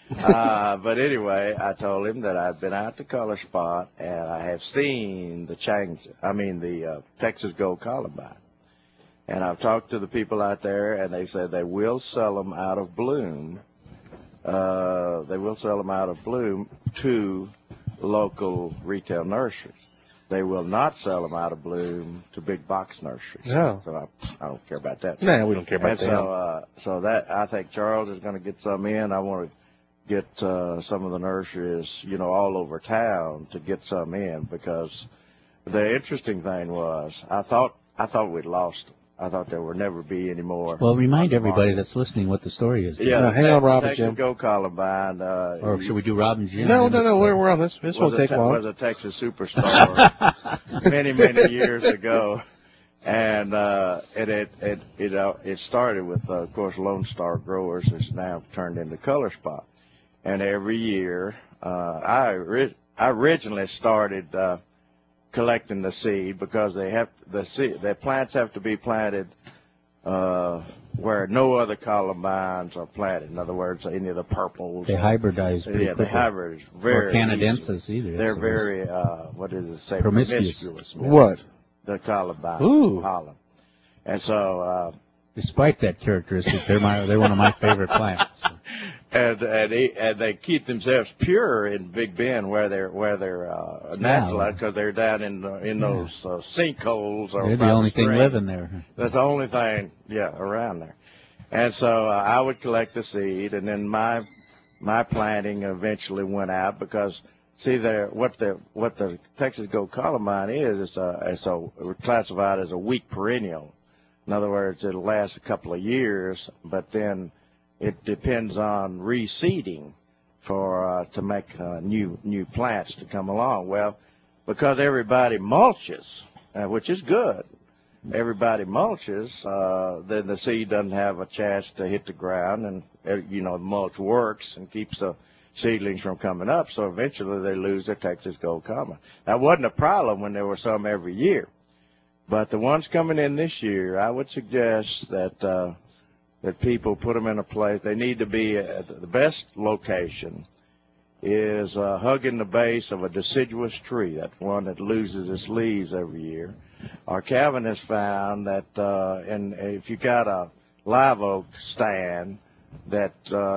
But anyway, I told him that I'd been out to Color Spot and I have seen the Texas Gold Columbine. And I've talked to the people out there, and they said they will sell them out of bloom. They will sell them out of bloom to local retail nurseries. They will not sell them out of bloom to big box nurseries. No. So I don't care about that. No, we don't care about that. So that I think Charles is going to get some in. I want to get some of the nurseries, all over town to get some in, because the interesting thing was I thought we'd lost them. I thought there would never be any more. Well, remind everybody that's listening what the story is. Yeah, no, hang on, Rob and Texas Jim. Gold Columbine. Or should we do Rob and Jim? No, we're on this. This won't take long. Was a Texas superstar many years ago, and it started with, of course, Lone Star Growers. It's now turned into Color Spot, and every year I originally started. Collecting the seed because their plants have to be planted where no other columbines are planted. In other words, any of the purples. They hybridize pretty quickly. They hybridize very or canadensis easily. Either. They're very, what does it say? Promiscuous. What? The columbine. Ooh. Pollen. And so... despite that characteristic, they're one of my favorite plants. And they keep themselves pure in Big Bend where they're natural, because they're down in those sinkholes. Or they're the only thing living there. That's the only thing, around there. And so I would collect the seed, and then my planting eventually went out because what the Texas Gold Columbine is classified as a weak perennial. In other words, it'll last a couple of years, but then it depends on reseeding to make new plants to come along. Well, because everybody mulches, which is good, everybody mulches, then the seed doesn't have a chance to hit the ground, and the mulch works and keeps the seedlings from coming up. So eventually they lose their Texas Gold Columbine. That wasn't a problem when there were some every year. But the ones coming in this year, I would suggest that people put them in a place. They need to be at the best location is hugging the base of a deciduous tree. That's one that loses its leaves every year. Our Calvin has found that if you got a live oak stand that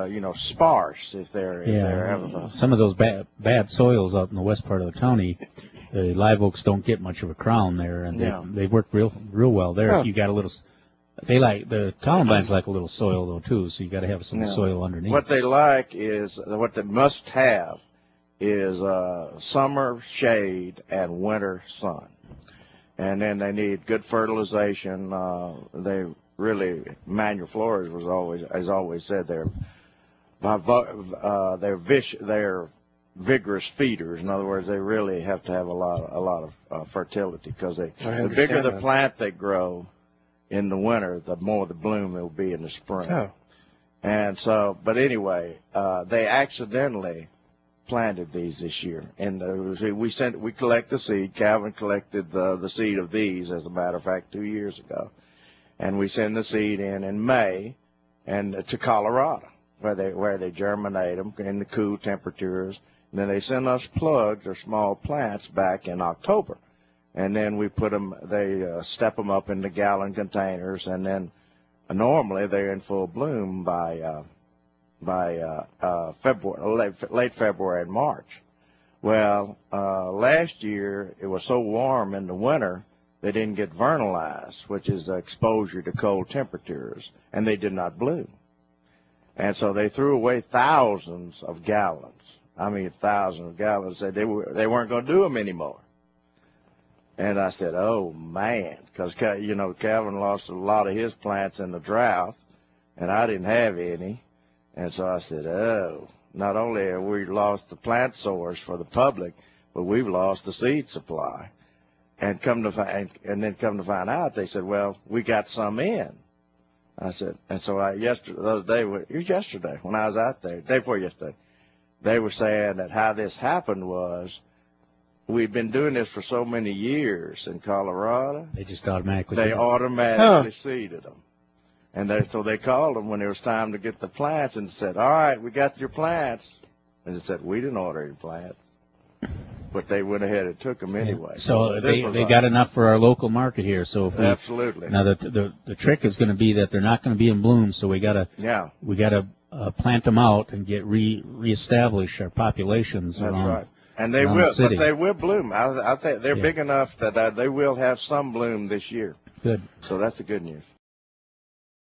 sparse if they're some of those bad soils out in the west part of the county. The live oaks don't get much of a crown there, and they work real well there. Huh. You got a little. The columbines like a little soil though too, so you got to have some soil underneath. What they like is what they must have is summer shade and winter sun, and then they need good fertilization. They really Manuel Flores has always said they're vigorous feeders. In other words, they really have to have a lot of fertility because the bigger the plant they grow in the winter, the more the bloom it will be in the spring. Oh. And so, but anyway, they accidentally planted these this year, and we collect the seed. Calvin collected the seed of these, as a matter of fact, 2 years ago, and we send the seed in May, and to Colorado where they germinate them in the cool temperatures. And then they send us plugs or small plants back in October. And then we put them, they step them up into gallon containers, and then normally they're in full bloom by February, late February and March. Well, last year it was so warm in the winter they didn't get vernalized, which is exposure to cold temperatures, and they did not bloom. And so they threw away thousands of gallons. I mean, thousands of gallons. Said they weren't going to do them anymore. And I said, oh, man, because, Calvin lost a lot of his plants in the drought, and I didn't have any. And so I said, oh, not only have we lost the plant source for the public, but we've lost the seed supply. And then come to find out, they said, well, we got some in. I said, and so the other day, it was yesterday when I was out there, day before yesterday, they were saying that how this happened was we've been doing this for so many years in Colorado. They just automatically seeded them. And so they called them when it was time to get the plants and said, all right, we got your plants. And they said, we didn't order your plants. But they went ahead and took them anyway. So they got enough for our local market here. So if absolutely. Now the trick is going to be that they're not going to be in bloom. So we got to plant them out and get reestablish our populations. That's around, right. And they will, the but they will bloom. I think they're big enough that they will have some bloom this year. Good. So that's the good news.